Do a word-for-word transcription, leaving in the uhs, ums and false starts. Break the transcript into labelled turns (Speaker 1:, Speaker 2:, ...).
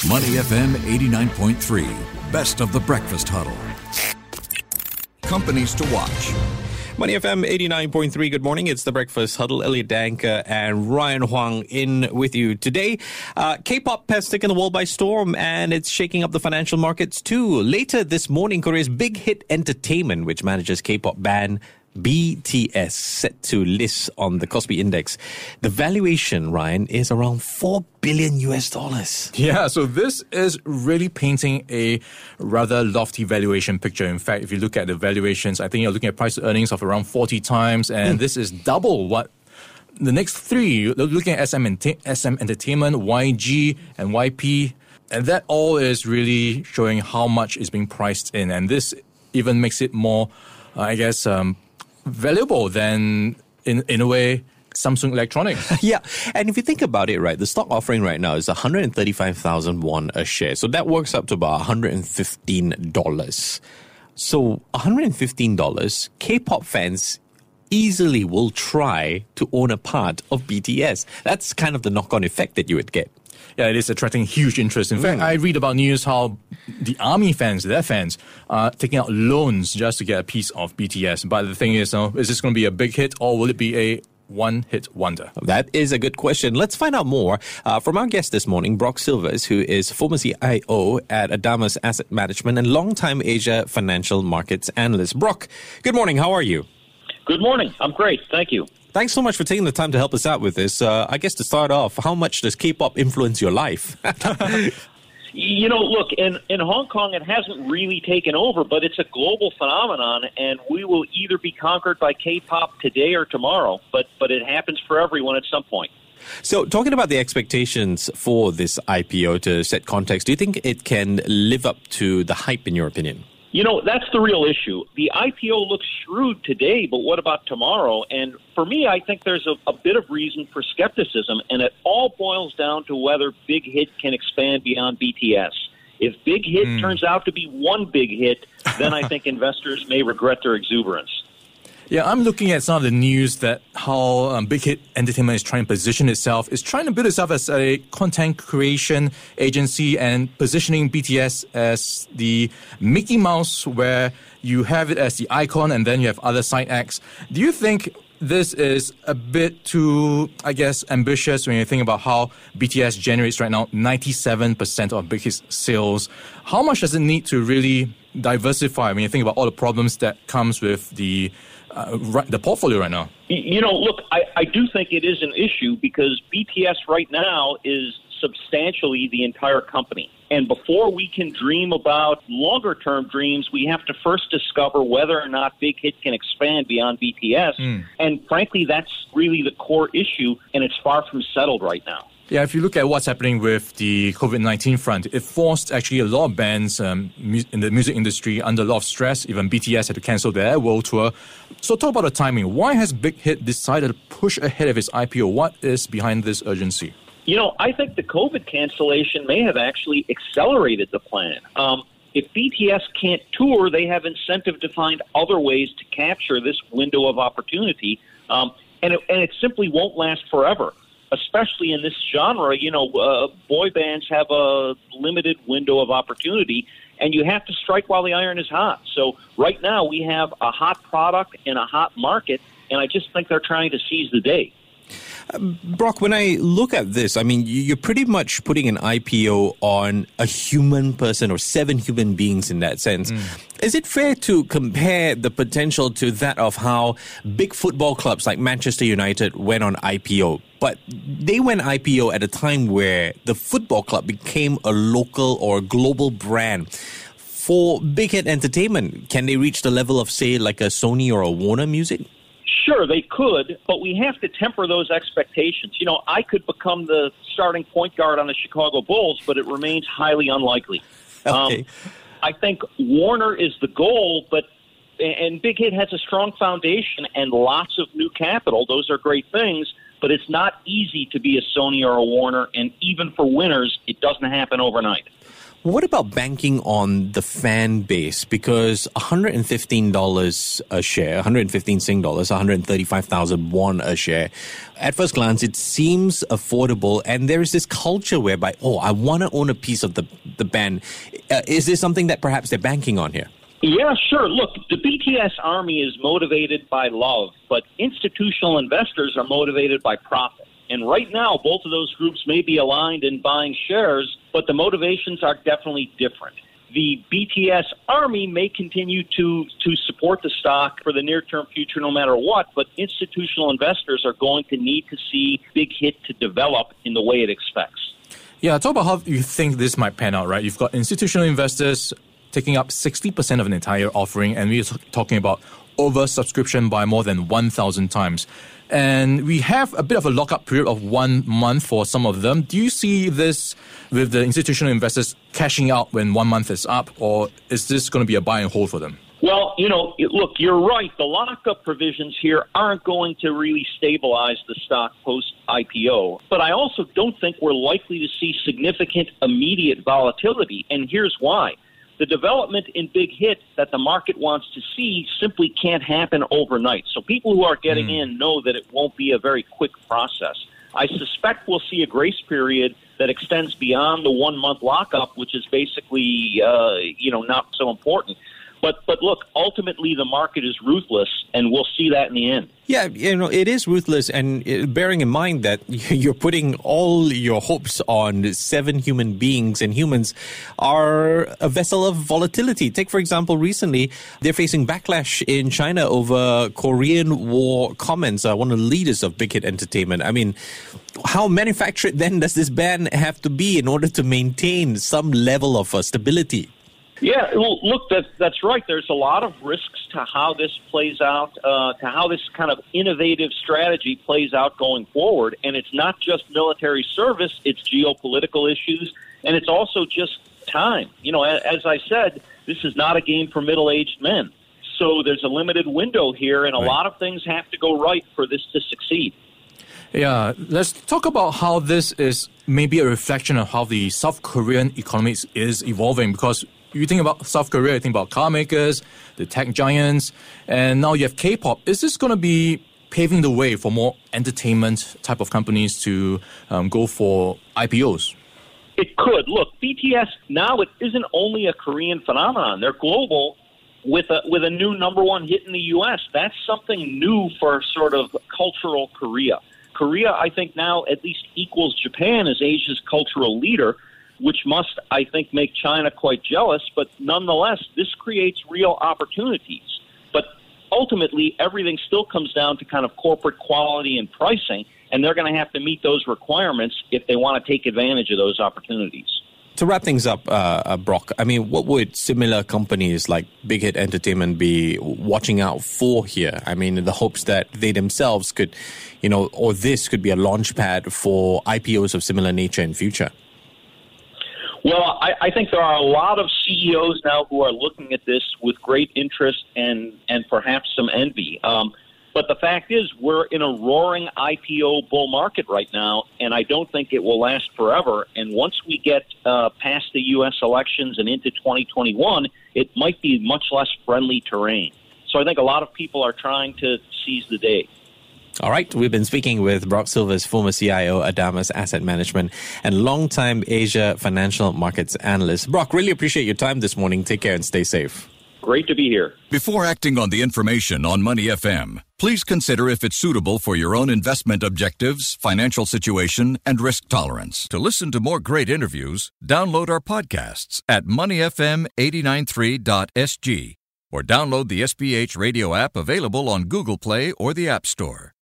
Speaker 1: Money F M eighty-nine point three, best of the breakfast huddle. Companies to watch.
Speaker 2: Money F M eighty-nine point three, good morning. It's the Breakfast Huddle. Elliot Danker and Ryan Huang in with you today. Uh, K-pop has taken the world by storm and it's shaking up the financial markets too. Later this morning, Korea's big hit Entertainment, which manages K-pop band B T S, set to list on the Kospi Index. The valuation, Ryan, is around four billion U S dollars.
Speaker 3: Yeah, so this is really painting a rather lofty valuation picture. In fact, if you look at the valuations, I think you're looking at price to earnings of around forty times, and mm. this is double what the next three, looking at S M, S M Entertainment, Y G, and Y P, and that all is really showing how much is being priced in, and this even makes it more, uh, I guess, um, valuable than, in in a way, Samsung Electronics.
Speaker 2: Yeah, and if you think about it, right, the stock offering right now is one hundred thirty-five thousand won a share. So that works up to about one hundred fifteen dollars. So one hundred fifteen dollars, K-pop fans easily will try to own a part of B T S. That's kind of the knock-on effect that you would get.
Speaker 3: Yeah, it is attracting huge interest. In mm. fact, I read about news how the ARMY fans, their fans, are taking out loans just to get a piece of B T S. But the thing is, uh, is this going to be a big hit or will it be a one-hit wonder?
Speaker 2: That is a good question. Let's find out more uh, from our guest this morning, Brock Silvers, who is former C I O at Adamas Asset Management and longtime Asia financial markets analyst. Brock, good morning. How are you?
Speaker 4: Good morning. I'm great. Thank you.
Speaker 2: Thanks so much for taking the time to help us out with this. Uh, I guess to start off, how much does K-pop influence your life?
Speaker 4: You know, look, in, in Hong Kong, it hasn't really taken over, but it's a global phenomenon, and we will either be conquered by K-pop today or tomorrow, but, but it happens for everyone at some point.
Speaker 2: So talking about the expectations for this I P O, to set context, do you think it can live up to the hype, in your opinion?
Speaker 4: You know, that's the real issue. The I P O looks shrewd today, but what about tomorrow? And for me, I think there's a, a bit of reason for skepticism, and it all boils down to whether Big Hit can expand beyond B T S. If Big Hit mm. turns out to be one big hit, then I think investors may regret their exuberance.
Speaker 3: Yeah, I'm looking at some of the news that how um, Big Hit Entertainment is trying to position itself. It's trying to build itself as a content creation agency and positioning B T S as the Mickey Mouse, where you have it as the icon and then you have other side acts. Do you think this is a bit too, I guess, ambitious when you think about how B T S generates right now ninety-seven percent of Big Hit's sales? How much does it need to really diversify when you think about all the problems that comes with the Uh, right, the portfolio right now?
Speaker 4: You know, look, I, I do think it is an issue because B T S right now is substantially the entire company. And before we can dream about longer-term dreams, we have to first discover whether or not Big Hit can expand beyond B T S. Mm. And frankly, that's really the core issue, and it's far from settled right now.
Speaker 3: Yeah, if you look at what's happening with the COVID nineteen front, it forced actually a lot of bands um, in the music industry under a lot of stress. Even B T S had to cancel their world tour. So talk about the timing. Why has Big Hit decided to push ahead of its I P O? What is behind this urgency?
Speaker 4: You know, I think the COVID cancellation may have actually accelerated the plan. Um, if B T S can't tour, they have incentive to find other ways to capture this window of opportunity. Um, and, it, and it simply won't last forever. Especially in this genre, you know, uh, boy bands have a limited window of opportunity, and you have to strike while the iron is hot. So right now we have a hot product in a hot market, and I just think they're trying to seize the day.
Speaker 2: Uh, Brock, when I look at this, I mean, you're pretty much putting an I P O on a human person or seven human beings in that sense. Mm. Is it fair to compare the potential to that of how big football clubs like Manchester United went on I P O? But they went I P O at a time where the football club became a local or global brand. For Big Hit Entertainment, can they reach the level of, say, like a Sony or a Warner Music?
Speaker 4: Sure, they could, but we have to temper those expectations. You know, I could become the starting point guard on the Chicago Bulls, but it remains highly unlikely.
Speaker 2: Okay.
Speaker 4: Um, I think Warner is the goal, but and Big Hit has a strong foundation and lots of new capital. Those are great things, but it's not easy to be a Sony or a Warner, and even for winners, it doesn't happen overnight.
Speaker 2: What about banking on the fan base? Because one hundred fifteen dollars a share, one hundred fifteen Sing dollars, one hundred thirty-five thousand won a share. At first glance, it seems affordable, and there is this culture whereby, oh, I want to own a piece of the, the band. Uh, is this something that perhaps they're banking on here?
Speaker 4: Yeah, sure. Look, the B T S army is motivated by love, but institutional investors are motivated by profit. And right now, both of those groups may be aligned in buying shares, but the motivations are definitely different. The B T S army may continue to, to support the stock for the near-term future no matter what, but institutional investors are going to need to see Big Hit to develop in the way it expects.
Speaker 3: Yeah, talk about how you think this might pan out, right? You've got institutional investors taking up sixty percent of an entire offering, and we're talking about oversubscription by more than one thousand times. And we have a bit of a lockup period of one month for some of them. Do you see this with the institutional investors cashing out when one month is up, or is this going to be a buy and hold for them?
Speaker 4: Well, you know, look, you're right. The lockup provisions here aren't going to really stabilize the stock post-I P O. But I also don't think we're likely to see significant immediate volatility. And here's why. The development in Big Hit that the market wants to see simply can't happen overnight. So people who are getting mm. in know that it won't be a very quick process. I suspect we'll see a grace period that extends beyond the one-month lockup, which is basically, uh, you know, not so important. But but look, ultimately the market is ruthless, and we'll see that in the end.
Speaker 2: Yeah, you know, it is ruthless, and bearing in mind that you're putting all your hopes on seven human beings, and humans are a vessel of volatility. Take, for example, recently, they're facing backlash in China over Korean War comments, uh, one of the leaders of Big Hit Entertainment. I mean, how manufactured then does this ban have to be in order to maintain some level of uh, stability?
Speaker 4: Yeah, well, look, that, that's right. There's a lot of risks to how this plays out, uh, to how this kind of innovative strategy plays out going forward. And it's not just military service, it's geopolitical issues, and it's also just time. You know, as I said, this is not a game for middle-aged men. So there's a limited window here, and a right. lot of things have to go right for this to succeed.
Speaker 3: Yeah, let's talk about how this is maybe a reflection of how the South Korean economy is evolving, because you think about South Korea, you think about car makers, the tech giants, and now you have K-pop. Is this going to be paving the way for more entertainment type of companies to um, go for I P Os?
Speaker 4: It could. Look, B T S now, it isn't only a Korean phenomenon. They're global with a, with a new number one hit in the U S. That's something new for sort of cultural Korea. Korea, I think now at least equals Japan as Asia's cultural leader, which must, I think, make China quite jealous. But nonetheless, this creates real opportunities. But ultimately, everything still comes down to kind of corporate quality and pricing, and they're going to have to meet those requirements if they want to take advantage of those opportunities.
Speaker 2: To wrap things up, uh, uh, Brock, I mean, what would similar companies like Big Hit Entertainment be watching out for here? I mean, in the hopes that they themselves could, you know, or this could be a launch pad for I P Os of similar nature in future?
Speaker 4: Well, I, I think there are a lot of C E Os now who are looking at this with great interest and, and perhaps some envy. Um, but the fact is, we're in a roaring I P O bull market right now, and I don't think it will last forever. And once we get uh, past the U S elections and into twenty twenty-one, it might be much less friendly terrain. So I think a lot of people are trying to seize the day.
Speaker 2: All right, we've been speaking with Brock Silvers, former C I O, Adamas Asset Management, and longtime Asia financial markets analyst. Brock, really appreciate your time this morning. Take care and stay safe.
Speaker 4: Great to be here.
Speaker 1: Before acting on the information on Money F M, please consider if it's suitable for your own investment objectives, financial situation, and risk tolerance. To listen to more great interviews, download our podcasts at money f m eight nine three dot s g or download the S B H radio app available on Google Play or the App Store.